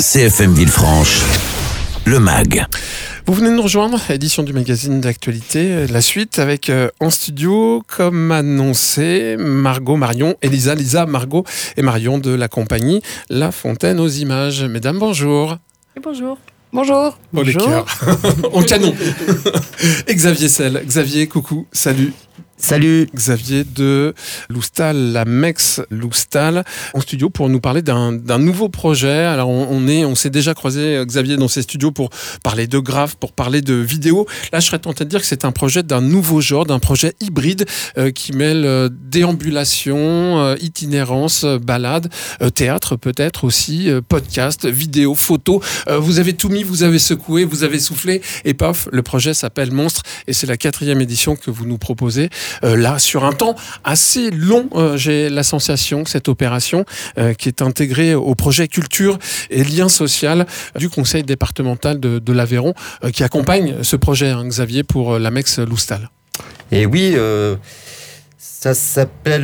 CFM Villefranche, le MAG. Vous venez de nous rejoindre, édition du magazine d'actualité. La suite avec en studio, comme annoncé, Margot, Marion, Lisa, Margot et Marion de la compagnie La Fontaine aux Images. Mesdames, bonjour. Et bonjour. Bonjour. Oh les cœurs, au canon. Et Xavier Selle. Xavier, coucou, salut. Salut Xavier de Loustal, la Mex Loustal, en studio pour nous parler d'un nouveau projet. Alors on s'est déjà croisé, Xavier, dans ces studios pour parler de graphes, pour parler de vidéos. Là, je serais tenté de dire que c'est un projet d'un nouveau genre, d'un projet hybride qui mêle déambulation, itinérance, balade, théâtre peut-être aussi, podcast, vidéo, photo. Vous avez tout mis, vous avez secoué, vous avez soufflé et paf, le projet s'appelle Monstre et c'est la 4e édition que vous nous proposez. Là, sur un temps assez long, j'ai la sensation que cette opération qui est intégrée au projet culture et lien social du conseil départemental de l'Aveyron qui accompagne ce projet, hein, Xavier, pour la Mex Loustal. Et oui, ça s'appelle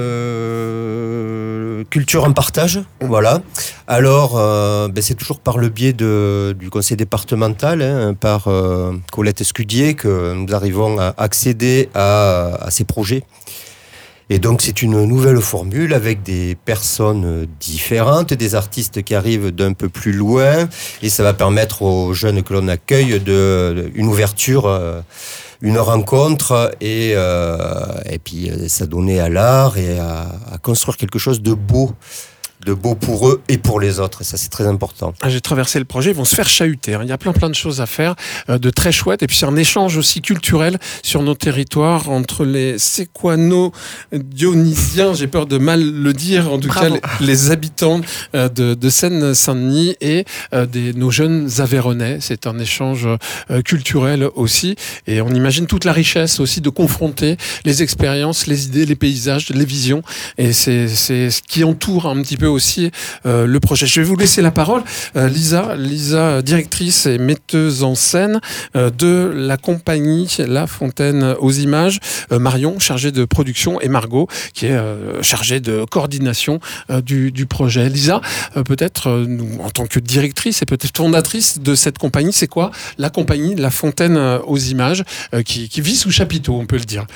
Culture en partage, voilà. Alors, c'est toujours par le biais du conseil départemental, par Colette Escudier, que nous arrivons à accéder à ces projets. Et donc, c'est une nouvelle formule avec des personnes différentes, des artistes qui arrivent d'un peu plus loin. Et ça va permettre aux jeunes que l'on accueille une ouverture, une rencontre et puis s'adonner à l'art et à construire quelque chose de beau pour eux et pour les autres. Et ça, c'est très important. J'ai traversé le projet, ils vont se faire chahuter. Hein. Il y a plein de choses à faire, de très chouettes. Et puis, c'est un échange aussi culturel sur nos territoires entre les Séquano-Dionysiens, j'ai peur de mal le dire, en tout Bravo. cas, les habitants de Seine-Saint-Denis et nos jeunes Aveyronnais. C'est un échange culturel aussi. Et on imagine toute la richesse aussi de confronter les expériences, les idées, les paysages, les visions. Et c'est ce qui entoure un petit peu aussi le projet. Je vais vous laisser la parole. Lisa, directrice et metteuse en scène de la compagnie La Fontaine aux Images. Marion, chargée de production, et Margot, qui est chargée de coordination du projet. Lisa, peut-être, en tant que directrice et peut-être fondatrice de cette compagnie, c'est quoi la compagnie La Fontaine aux Images qui vit sous chapiteau, on peut le dire.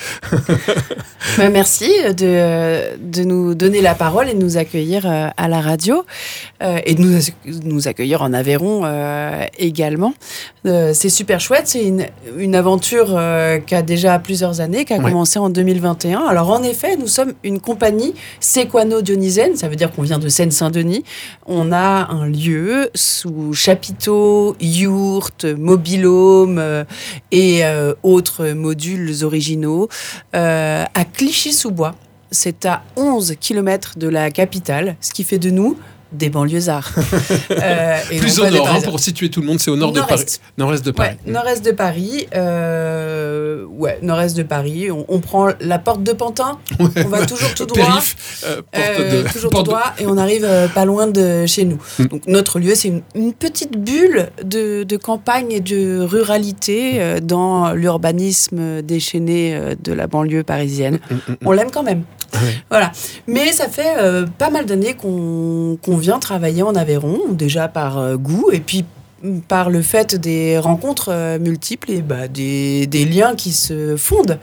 Merci de nous donner la parole et de nous accueillir à la radio et de nous accueillir en Aveyron également. C'est super chouette. C'est une aventure qui a déjà plusieurs années, qui a commencé en 2021. Alors en effet, nous sommes une compagnie séquano-dionysienne. Ça veut dire qu'on vient de Seine-Saint-Denis. On a un lieu sous chapiteau, yourte, mobil-home et autres modules originaux à Clichy-sous-Bois. C'est à 11 km de la capitale, ce qui fait de nous des banlieusards. Plus au nord, pour situer tout le monde, c'est au nord de Paris. Nord-est de Paris. Ouais, nord-est de Paris. Nord-est de Paris. On prend la porte de Pantin. On va toujours tout droit. Toujours tout droit. Et on arrive pas loin de chez nous. Donc notre lieu, c'est une petite bulle de campagne et de ruralité dans l'urbanisme déchaîné de la banlieue parisienne. On l'aime quand même. Voilà. Mais ça fait pas mal d'années qu'on vient travailler en Aveyron, déjà par goût et puis par le fait des rencontres multiples et des liens qui se fondent.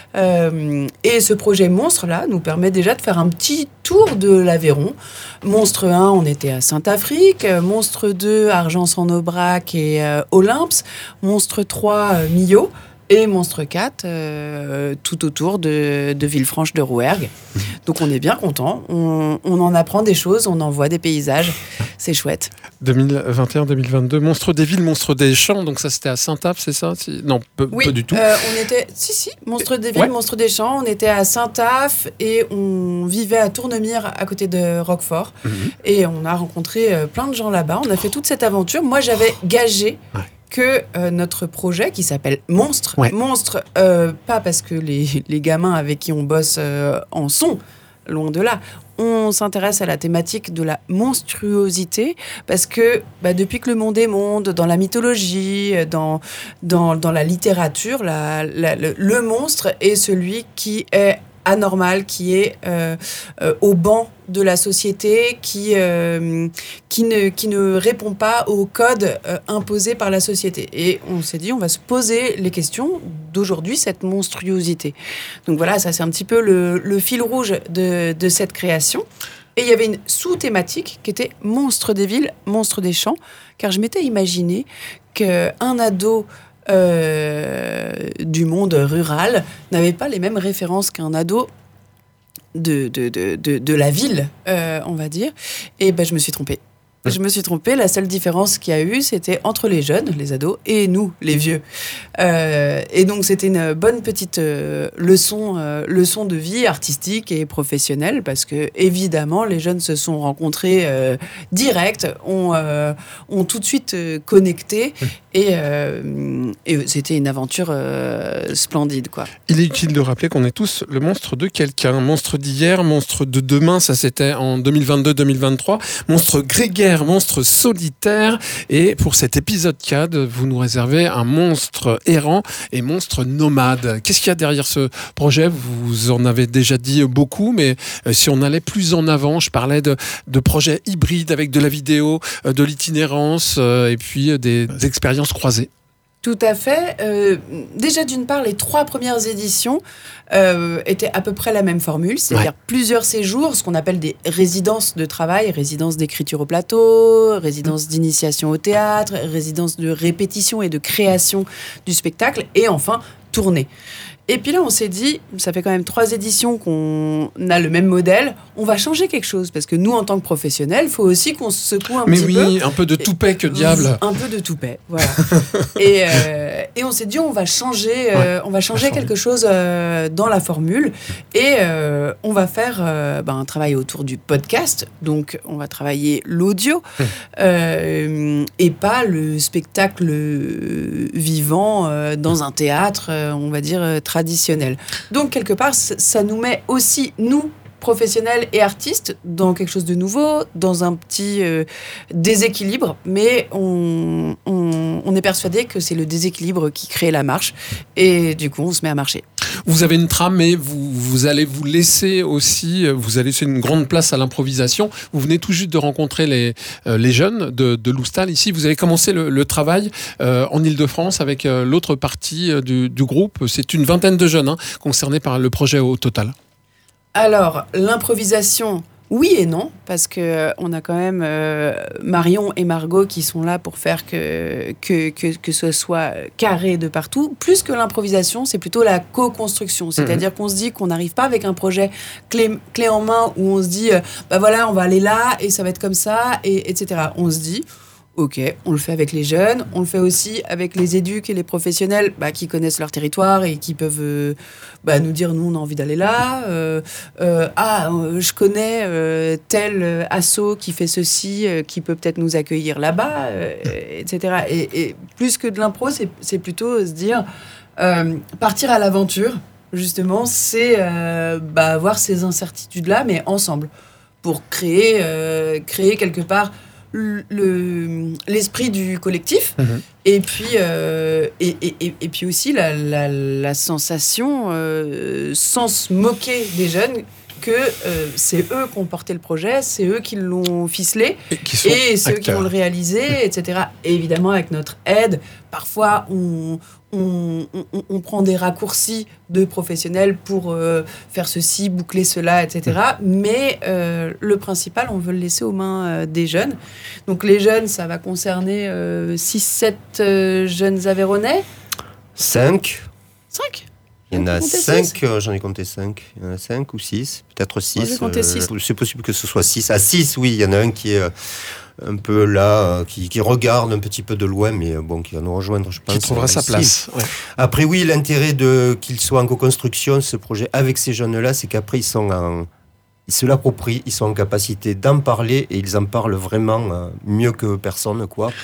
Et ce projet Monstre-là nous permet déjà de faire un petit tour de l'Aveyron. Monstre 1, on était à Saint-Afrique. Monstre 2, Argences-en-Aubrac et Olympe. Monstre 3, Millau. Et Monstre 4, tout autour de Villefranche de Rouergue. Donc on est bien content. On en apprend des choses, on en voit des paysages. C'est chouette. 2021-2022, Monstre des villes, Monstre des champs. Donc ça, c'était à Saint-Aphe, c'est ça? Non, pas du tout. On était... Si, Monstre des villes, Monstre des champs. On était à Saint-Aphe et on vivait à Tournemire, à côté de Roquefort. Et on a rencontré plein de gens là-bas. On a fait toute cette aventure. Moi, j'avais gagé... que notre projet qui s'appelle Monstre. Monstre, pas parce que les gamins avec qui on bosse en sont, loin de là. On s'intéresse à la thématique de la monstruosité parce que depuis que le monde est monde, dans la mythologie, dans la littérature, le monstre est celui qui est anormal, qui est au banc de la société, qui ne répond pas aux codes imposés par la société. Et on s'est dit, on va se poser les questions d'aujourd'hui, cette monstruosité. Donc voilà, ça c'est un petit peu le fil rouge de cette création. Et il y avait une sous-thématique qui était monstre des villes, monstre des champs, car je m'étais imaginé qu'un ado du monde rural n'avait pas les mêmes références qu'un ado de la ville, on va dire. Et ben, je me suis trompée. La seule différence qu'il y a eu, c'était entre les jeunes, les ados, et nous, les vieux. Et donc, c'était une bonne petite leçon de vie artistique et professionnelle, parce que, évidemment, les jeunes se sont rencontrés direct, ont tout de suite connecté, et c'était une aventure splendide, quoi. Il est utile de rappeler qu'on est tous le monstre de quelqu'un. Monstre d'hier, monstre de demain, ça c'était en 2022-2023. Monstre grégaire, monstre solitaire. Et pour cet épisode 4, vous nous réservez un monstre errant et monstre nomade. Qu'est-ce qu'il y a derrière ce projet ? Vous en avez déjà dit beaucoup, mais si on allait plus en avant, je parlais de projets hybrides avec de la vidéo, de l'itinérance et puis des expériences croisées. Tout à fait. Déjà, d'une part, les 3 premières éditions étaient à peu près la même formule, c'est-à-dire plusieurs séjours, ce qu'on appelle des résidences de travail, résidences d'écriture au plateau, résidences d'initiation au théâtre, résidences de répétition et de création du spectacle, et enfin, tournée. Et puis là, on s'est dit, ça fait quand même 3 éditions qu'on a le même modèle, on va changer quelque chose, parce que nous, en tant que professionnels, il faut aussi qu'on se secoue un petit peu. Mais oui, un peu de toupet, que diable. Un peu de toupet, voilà. Et on s'est dit, on va changer quelque chose dans la formule, et on va faire un travail autour du podcast, donc on va travailler l'audio, et pas le spectacle vivant dans un théâtre, on va dire, traditionnel. Donc, quelque part, ça nous met aussi, nous, professionnels et artistes, dans quelque chose de nouveau, dans un petit déséquilibre, mais on est persuadé que c'est le déséquilibre qui crée la marche, et du coup, on se met à marcher. Vous avez une trame, mais vous allez vous laisser aussi, vous allez laisser une grande place à l'improvisation. Vous venez tout juste de rencontrer les jeunes de Loustal. Ici, vous avez commencé le travail en Ile-de-France avec l'autre partie du groupe. C'est une vingtaine de jeunes concernés par le projet au total. Alors, l'improvisation, oui et non, parce qu'on a quand même Marion et Margot qui sont là pour faire que ce soit carré de partout. Plus que l'improvisation, c'est plutôt la co-construction. C'est-à-dire qu'on se dit qu'on n'arrive pas avec un projet clé en main où on se dit, voilà, on va aller là et ça va être comme ça, etc. On se dit... Ok, on le fait avec les jeunes, on le fait aussi avec les éduques et les professionnels qui connaissent leur territoire et qui peuvent nous dire, nous, on a envie d'aller là. Je connais tel asso qui fait ceci, qui peut peut-être nous accueillir là-bas, etc. Et plus que de l'impro, c'est plutôt se dire, partir à l'aventure, justement, c'est avoir ces incertitudes-là, mais ensemble, pour créer quelque part l'esprit du collectif, et puis aussi la sensation sans se moquer des jeunes que c'est eux qui ont porté le projet, c'est eux qui l'ont ficelé et c'est eux qui vont le réaliser, etc. Et évidemment, avec notre aide, parfois on prend des raccourcis de professionnels pour faire ceci, boucler cela, etc. Mais le principal, on veut le laisser aux mains des jeunes. Donc les jeunes, ça va concerner 6-7 jeunes Aveyronnais. 5. 5 ? Il y en a 5, j'en ai compté 5. Il y en a 5 ou 6, peut-être 6. J'ai compté 6. C'est possible que ce soit 6. À 6, oui, il y en a un qui est un peu là, qui regarde un petit peu de loin, mais qui va nous rejoindre, je pense. Qui trouvera sa place. Ouais. Après, oui, l'intérêt qu'il soit en co-construction, ce projet, avec ces jeunes-là, c'est qu'après, ils se l'approprient, ils sont en capacité d'en parler, et ils en parlent vraiment mieux que personne, quoi.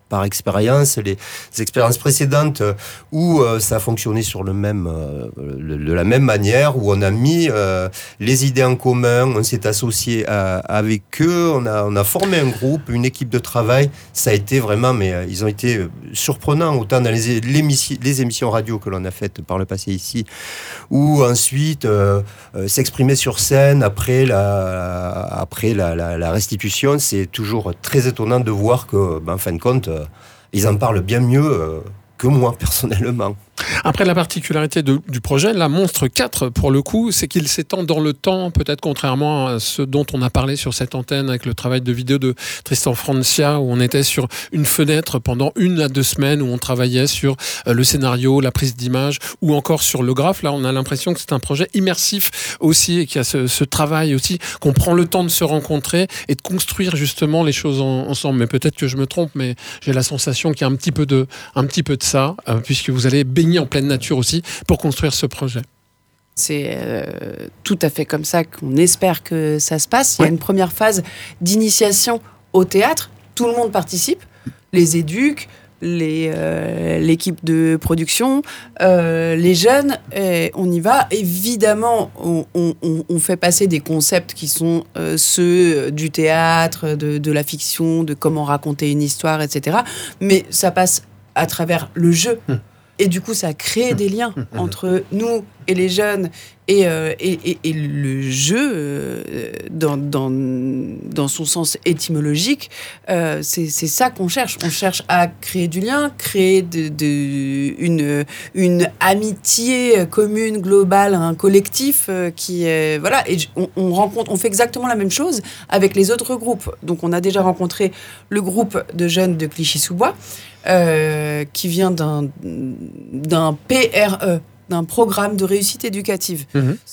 par expérience. Les expériences précédentes où ça a fonctionné sur de la même manière, où on a mis les idées en commun, on s'est associé avec eux, on a formé un groupe, une équipe de travail. Ça a été vraiment, mais ils ont été surprenants, autant dans les émissions radio que l'on a faites par le passé ici, ou ensuite s'exprimer sur scène après la restitution. C'est toujours très étonnant de voir que, en fin de compte, ils en parlent bien mieux que moi, personnellement. Après, la particularité du projet, la Monstre 4, pour le coup, c'est qu'il s'étend dans le temps, peut-être contrairement à ce dont on a parlé sur cette antenne avec le travail de vidéo de Tristan Francia, où on était sur une fenêtre pendant 1 à 2 semaines, où on travaillait sur le scénario, la prise d'image, ou encore sur le graphe. Là, on a l'impression que c'est un projet immersif aussi, et qu'il y a ce travail aussi, qu'on prend le temps de se rencontrer et de construire justement les choses ensemble. Mais peut-être que je me trompe, mais j'ai la sensation qu'il y a un petit peu de ça, puisque vous allez baigner en pleine nature aussi pour construire ce projet. C'est tout à fait comme ça qu'on espère que ça se passe. Il y a une première phase d'initiation au théâtre. Tout le monde participe, les éduques, l'équipe de production, les jeunes, on y va. Évidemment, on fait passer des concepts qui sont ceux du théâtre, de la fiction, de comment raconter une histoire, etc. Mais ça passe à travers le jeu. Et du coup, ça crée des liens entre nous et les jeunes et le jeu dans son sens étymologique. C'est ça qu'on cherche. On cherche à créer du lien, créer une amitié commune, globale, un collectif qui est... Voilà, et on fait exactement la même chose avec les autres groupes. Donc, on a déjà rencontré le groupe de jeunes de Clichy-sous-Bois, qui vient d'un PRE, d'un programme de réussite éducative.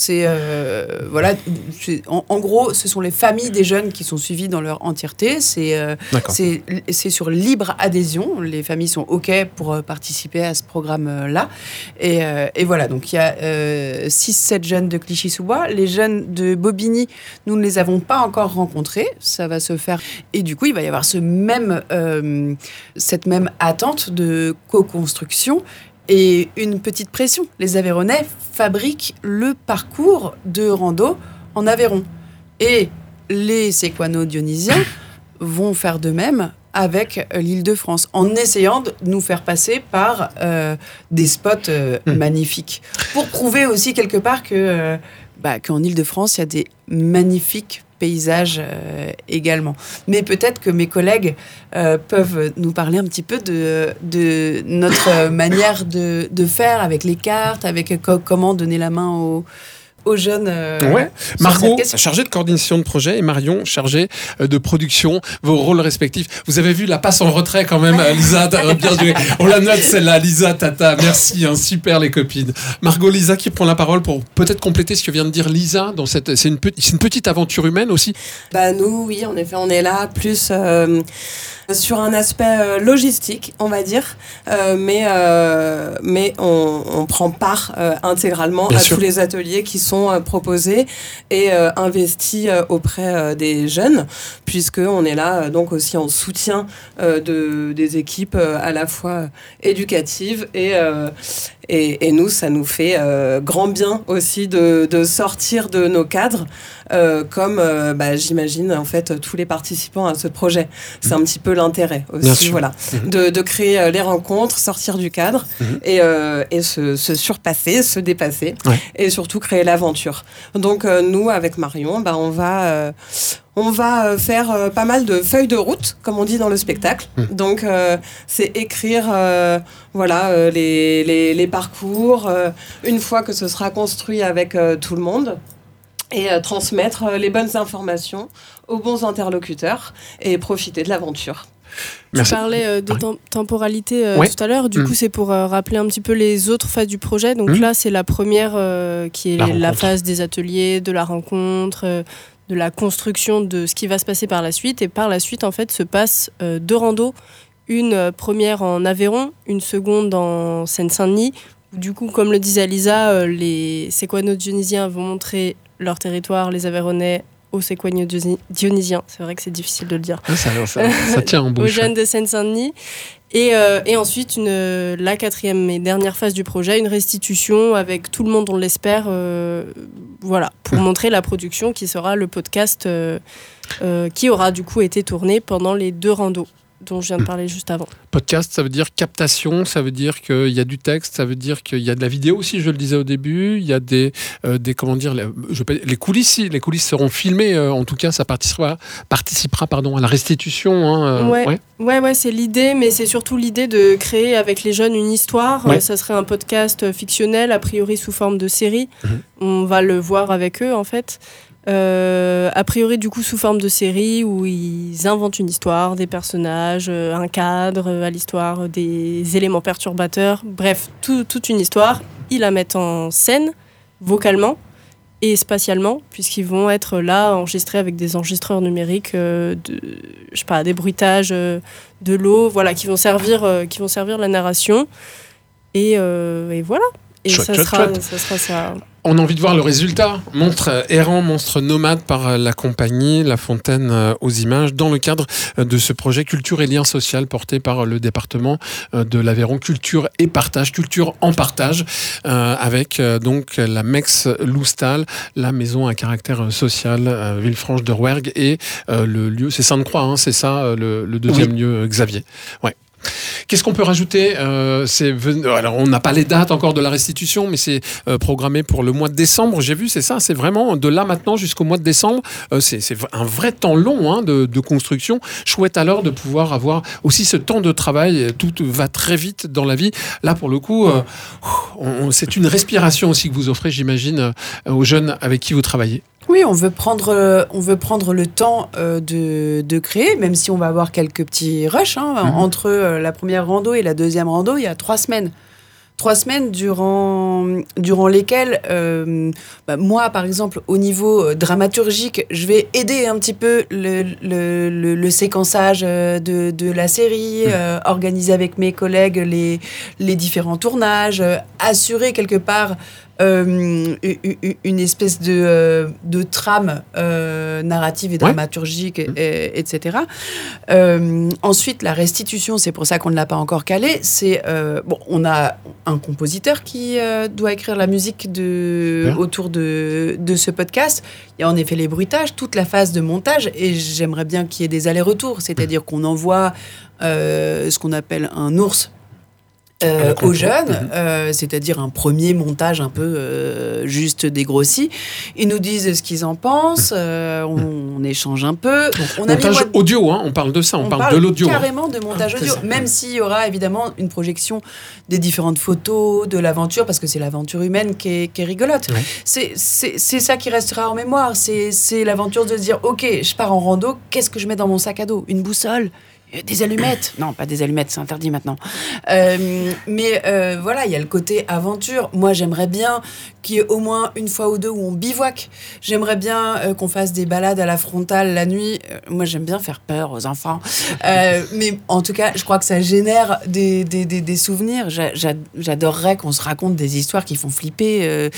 En gros, ce sont les familles des jeunes qui sont suivies dans leur entièreté. C'est sur libre adhésion. Les familles sont OK pour participer à ce programme-là. Et voilà, donc il y a 6-7 jeunes de Clichy-sous-Bois. Les jeunes de Bobigny, nous ne les avons pas encore rencontrés. Ça va se faire. Et du coup, il va y avoir cette même attente de co-construction. Et une petite pression. Les Aveyronnais fabriquent le parcours de rando en Aveyron. Et les Séquano-Dionysiens vont faire de même avec l'Île-de-France, en essayant de nous faire passer par des spots magnifiques. Pour prouver aussi quelque part qu'en Île-de-France, il y a des magnifiques paysages également. Mais peut-être que mes collègues peuvent nous parler un petit peu de notre manière de faire avec les cartes, avec comment donner la main aux jeunes. Margot, chargée de coordination de projet, et Marion, chargée de production, vos rôles respectifs. Vous avez vu la passe en retrait quand même, Lisa, bien joué. On la note celle-là, Lisa, Tata, merci, super les copines. Margot, Lisa qui prend la parole pour peut-être compléter ce que vient de dire Lisa. C'est une petite aventure humaine aussi. Nous, oui, en effet, on est là plus sur un aspect logistique, on va dire, mais on prend part intégralement à tous les ateliers qui sont proposés et investis auprès des jeunes, puisqu'on est là donc aussi en soutien des équipes à la fois éducatives et nous, ça nous fait grand bien aussi de sortir de nos cadres, comme j'imagine en fait tous les participants à ce projet. C'est un petit peu l'intérêt aussi, voilà, de créer les rencontres, sortir du cadre et se surpasser, se dépasser et surtout créer l'aventure. Donc nous, avec Marion, on va faire pas mal de feuilles de route, comme on dit dans le spectacle. Donc, c'est écrire les parcours, une fois que ce sera construit avec tout le monde, et transmettre les bonnes informations aux bons interlocuteurs et profiter de l'aventure. Merci. Tu parlais de temporalité tout à l'heure. Du coup, c'est pour rappeler un petit peu les autres phases du projet. Donc là, c'est la première qui est la phase des ateliers, de la rencontre, de la construction de ce qui va se passer par la suite. Et par la suite, en fait, se passent 2 randos. Une première en Aveyron, une seconde en Seine-Saint-Denis. Du coup, comme le disait Lisa, les Séquano-Dionysiens vont montrer leur territoire, les Aveyronnais Haut-Séquoien-Dionysien. C'est vrai que c'est difficile de le dire. Ça tient en bouche. Aux jeunes de Seine-Saint-Denis. Et ensuite, la 4e et dernière phase du projet, une restitution avec tout le monde, on l'espère, pour montrer la production qui sera le podcast qui aura du coup été tourné pendant les 2 randos dont je viens de parler juste avant. Podcast, ça veut dire captation, ça veut dire qu'il y a du texte, ça veut dire qu'il y a de la vidéo aussi, je le disais au début, il y a des comment dire, les coulisses. Les coulisses seront filmées, en tout cas, ça participera à la restitution. Ouais, c'est l'idée, mais c'est surtout l'idée de créer avec les jeunes une histoire. Ça serait un podcast fictionnel, a priori sous forme de série. On va le voir avec eux, en fait. A priori du coup sous forme de série où ils inventent une histoire, des personnages, un cadre à l'histoire, des éléments perturbateurs, bref, toute une histoire. Ils la mettent en scène, vocalement et spatialement, puisqu'ils vont être là enregistrés avec des enregistreurs numériques, des bruitages de l'eau, qui vont servir la narration. Et voilà. Et ça sera ça. On a envie de voir le résultat. Monstre errant, monstre nomade par la compagnie La Fontaine aux Images dans le cadre de ce projet Culture et Lien Social porté par le département de l'Aveyron. Culture et partage, culture en partage avec donc la Mex Loustal, la maison à caractère social Villefranche de Rouergue et le lieu, c'est Sainte-Croix, c'est ça le deuxième lieu, Xavier. Ouais. Qu'est-ce qu'on peut rajouter alors, on n'a pas les dates encore de la restitution, mais c'est programmé pour le mois de décembre. J'ai vu, c'est ça, c'est vraiment de là maintenant jusqu'au mois de décembre. C'est un vrai temps long de construction. Chouette alors de pouvoir avoir aussi ce temps de travail. Tout va très vite dans la vie. Là, pour le coup, c'est une respiration aussi que vous offrez, j'imagine, aux jeunes avec qui vous travaillez. Oui, on veut prendre le temps de créer, même si on va avoir quelques petits rushs. Entre la première rando et la deuxième rando, il y a 3 semaines. 3 semaines durant lesquelles, moi, par exemple, au niveau dramaturgique, je vais aider un petit peu le séquençage de la série, organiser avec mes collègues les différents tournages, assurer quelque part une espèce de trame narrative et dramaturgique, etc. Ensuite, la restitution, c'est pour ça qu'on ne l'a pas encore calé. C'est on a un compositeur qui doit écrire la musique autour de ce podcast. Il y a en effet les bruitages, toute la phase de montage, et j'aimerais bien qu'il y ait des allers-retours, c'est-à-dire qu'on envoie ce qu'on appelle un ours aux jeunes, c'est-à-dire un premier montage un peu juste dégrossi. Ils nous disent ce qu'ils en pensent, on échange un peu. Donc, montage audio, on parle de ça, on parle de l'audio. Carrément de montage audio, même s'il y aura évidemment une projection des différentes photos, de l'aventure, parce que c'est l'aventure humaine qui est rigolote. Ouais. C'est ça qui restera en mémoire, c'est l'aventure de se dire, ok, je pars en rando, qu'est-ce que je mets dans mon sac à dos ? Une boussole ? Des allumettes ? Non, pas des allumettes, c'est interdit maintenant. Mais il y a le côté aventure. Moi, j'aimerais bien qu'il y ait au moins une fois ou deux où on bivouaque. J'aimerais bien qu'on fasse des balades à la frontale la nuit. Moi, j'aime bien faire peur aux enfants. Mais en tout cas, je crois que ça génère des souvenirs. J'adorerais qu'on se raconte des histoires qui font flipper.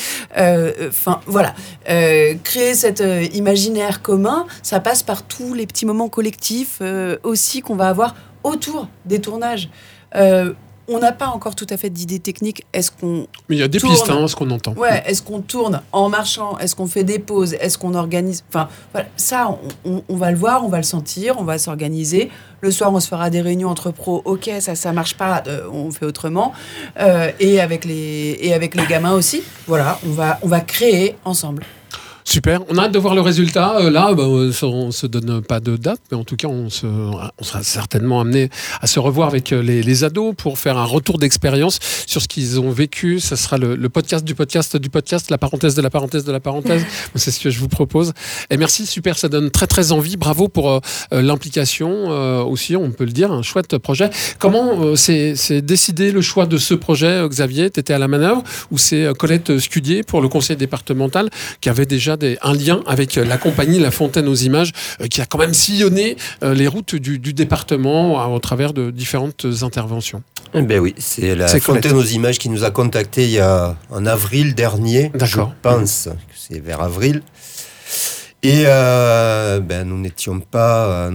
Créer cet imaginaire commun, ça passe par tous les petits moments collectifs aussi qu'on va avoir autour des tournages. On n'a pas encore tout à fait d'idées techniques. Est-ce qu'on Mais il y a des pistes, ce qu'on entend. Ouais, est-ce qu'on tourne en marchant ? Est-ce qu'on fait des pauses ? Est-ce qu'on organise ? Enfin, voilà, ça, on va le voir, on va le sentir, on va s'organiser. Le soir, on se fera des réunions entre pros. Ok, ça marche pas, on fait autrement. Et avec les gamins aussi. Voilà, on va créer ensemble. Super, on a hâte de voir le résultat. On se donne pas de date, mais en tout cas, on sera certainement amené à se revoir avec les ados pour faire un retour d'expérience sur ce qu'ils ont vécu. Ça sera le podcast du podcast, la parenthèse de la parenthèse de la parenthèse. C'est ce que je vous propose. Et merci, super, ça donne très très envie. Bravo pour l'implication aussi, on peut le dire, un chouette projet. Comment c'est décidé le choix de ce projet, Xavier ? T'étais à la manœuvre ou c'est Colette Scudier pour le conseil départemental qui avait déjà un lien avec la compagnie La Fontaine aux Images qui a quand même sillonné les routes du département au travers de différentes interventions. Ben oui, c'est la Fontaine aux Images qui nous a contactés en avril dernier. D'accord. Je pense que c'est vers avril. Et nous n'étions pas...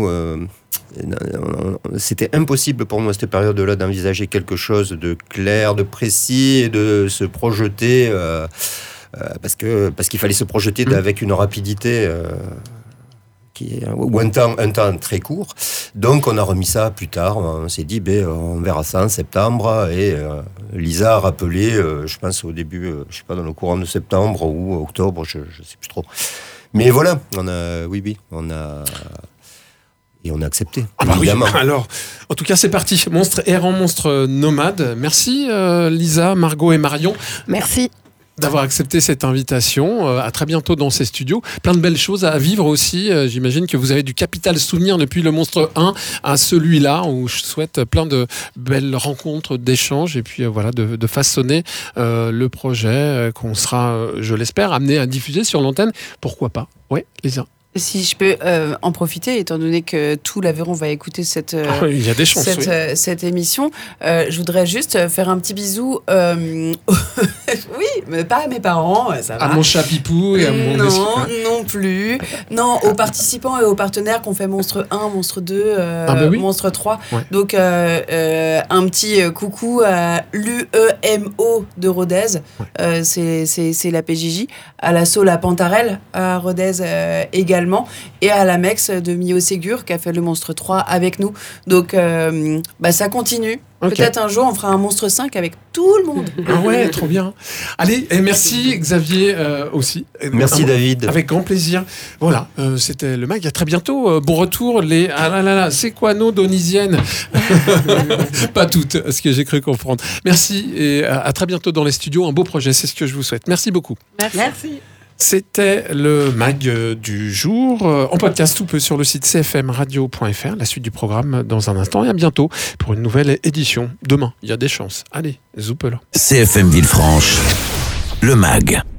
c'était impossible pour nous à cette période-là d'envisager quelque chose de clair, de précis et de se projeter parce qu'il fallait se projeter avec une rapidité ou un temps très court. Donc on a remis ça plus tard. On s'est dit on verra ça en septembre et Lisa a rappelé je pense au début, je sais pas, dans le courant de septembre ou octobre, je sais plus trop. Mais voilà, on a accepté. Évidemment. Oui. Alors, en tout cas, c'est parti. Monstre errant, monstre nomade. Merci Lisa, Margot et Marion. Merci d'avoir accepté cette invitation. À très bientôt dans ces studios. Plein de belles choses à vivre aussi. J'imagine que vous avez du capital souvenir depuis le Monstre 1 à celui-là, où je souhaite plein de belles rencontres, d'échanges, et puis de façonner le projet qu'on sera, je l'espère, amené à diffuser sur l'antenne. Pourquoi pas? Oui, Lisa. Si je peux en profiter, étant donné que tout l'Aveyron va écouter cette émission, je voudrais juste faire un petit bisou, oui, mais pas à mes parents, ça va. À mon chat Pipou et à mon... Non plus. Non, aux participants et aux partenaires qu'on fait Monstre 1, Monstre 2, Monstre 3. Ouais. Donc, un petit coucou à l'UEMO de Rodez, c'est la PJJ, à l'assaut La Pantarelle à Rodez également, et à la MEX de Mio Ségur qui a fait le Monstre 3 avec nous. Donc ça continue. Okay. Peut-être un jour on fera un Monstre 5 avec tout le monde. Ah ouais, trop bien. Allez, et merci Xavier aussi. Merci David. Avec grand plaisir. Voilà, c'était le MAG. À très bientôt. Bon retour les... Ah là là là, c'est quoi nos donisiennes? Pas toutes, ce que j'ai cru comprendre. Merci et à très bientôt dans les studios. Un beau projet, c'est ce que je vous souhaite. Merci beaucoup. Merci. C'était le MAG du jour. En podcast, tout peut sur le site cfmradio.fr. La suite du programme dans un instant et à bientôt pour une nouvelle édition. Demain, il y a des chances. Allez, zoupe-la. CFM Villefranche, le MAG.